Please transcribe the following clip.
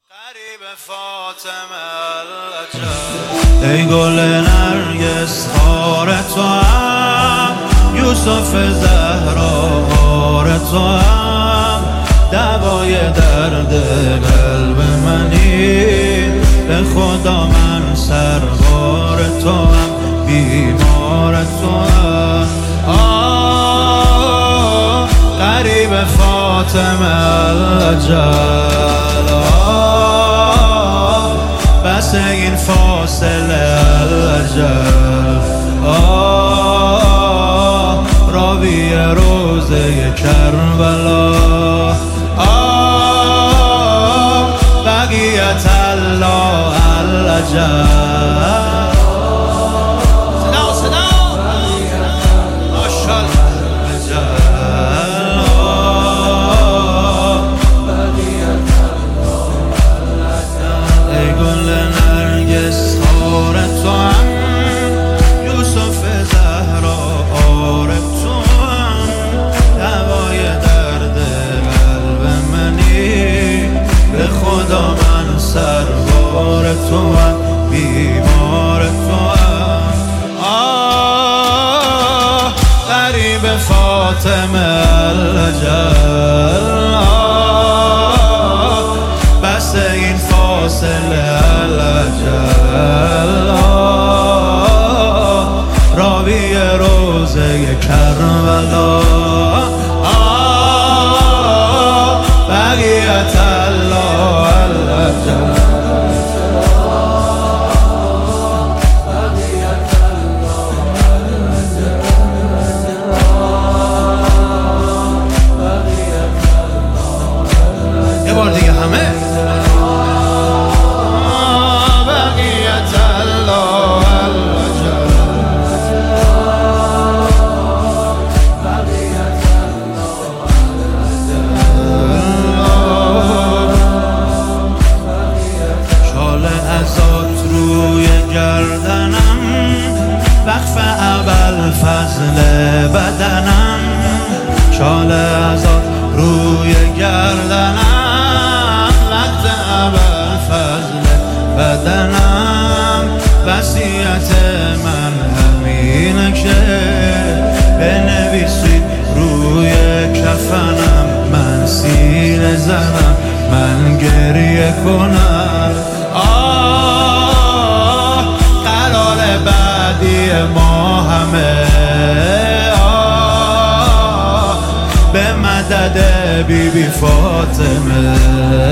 قریب فاطمه العجب ای گل نرگس خار تو هم یوسف زهرا غار تو هم دوای درد قلب منی به خدا من سربار تو هم بیمار تو هم قریب فاطمه العجل بس این فاصله العجل راوی روزه کربلا بقیت الله العجل سربار تو هم بیمار تو هم قریب فاطمه العجل بس این فاصله العجل راوی روزه کربلا بقیت الله العجل یه بار دیگه همه بقیت الله العجل شاله ازات روی گردنم وقف ابوالفضل بدنم شاله ازات روی گردنم وقت ابوالفضل بدنم وصیت من همینه که بنویسید روی کفنم من سینه زنم من گریه کنم قرار بعدی ما همه به مدد بی بی فاطمه